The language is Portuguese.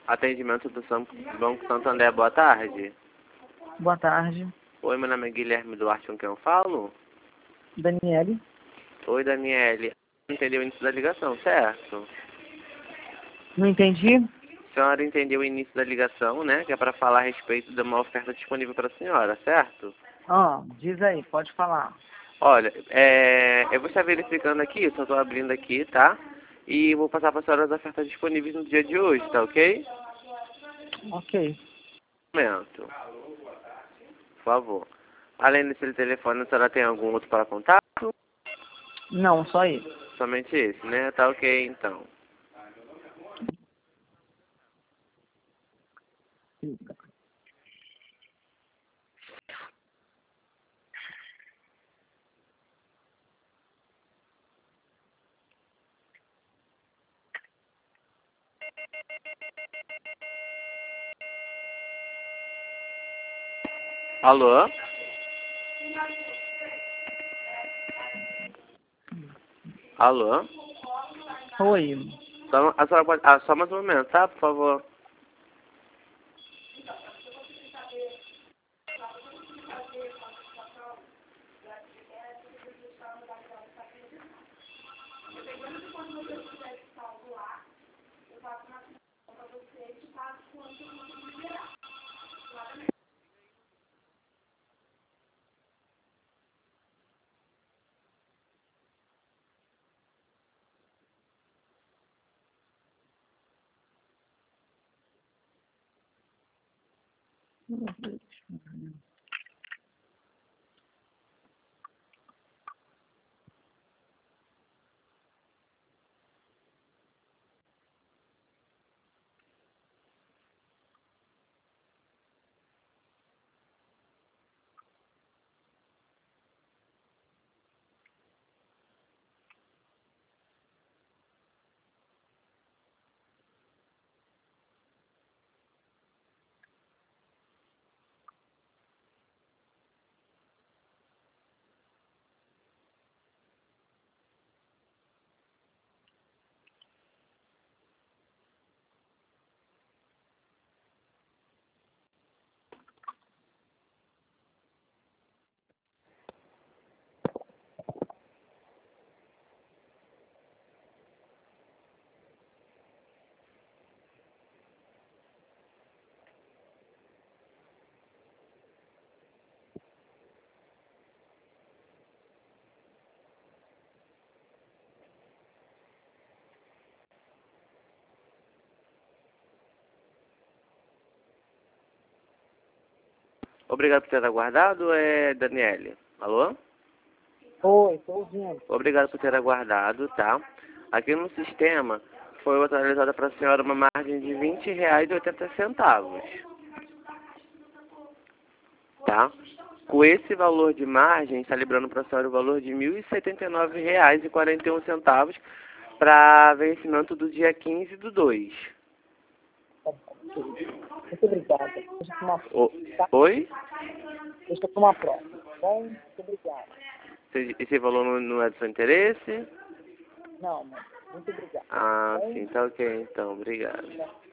Atendimento do Banco Santander, boa tarde. Boa tarde. Oi, meu nome é Guilherme Duarte, com quem eu falo? Daniele. Oi, Daniele. Entendeu o início da ligação, certo? Não entendi? A senhora entendeu o início da ligação, né? Que é para falar a respeito de uma oferta disponível para a senhora, certo? Diz aí, pode falar. Olha, eu vou estar verificando aqui, só estou abrindo aqui, tá? E vou passar para a senhora as ofertas disponíveis no dia de hoje, tá ok? Ok. Um momento, por favor. Além desse telefone, a senhora tem algum outro para contato? Não, só isso. Somente esse, né? Tá ok, então. Alô? Alô? Oi. A senhora pode... só mais um momento, tá? Por favor. Obrigado por ter aguardado, Daniele. Alô? Oi, tô ouvindo. Obrigado por ter aguardado, tá? Aqui no sistema foi atualizada para a senhora uma margem de R$ 20,80, tá? Com esse valor de margem, está librando para a senhora o valor de R$ 1.079,41 para vencimento do dia 15/2. Muito obrigada. Deixa eu tomar tá? Oi? Deixa eu tomar prova. Bom, muito obrigado. Esse valor não é do seu interesse? Não, mas muito obrigado. Ah, sim, tá ok então. Obrigado.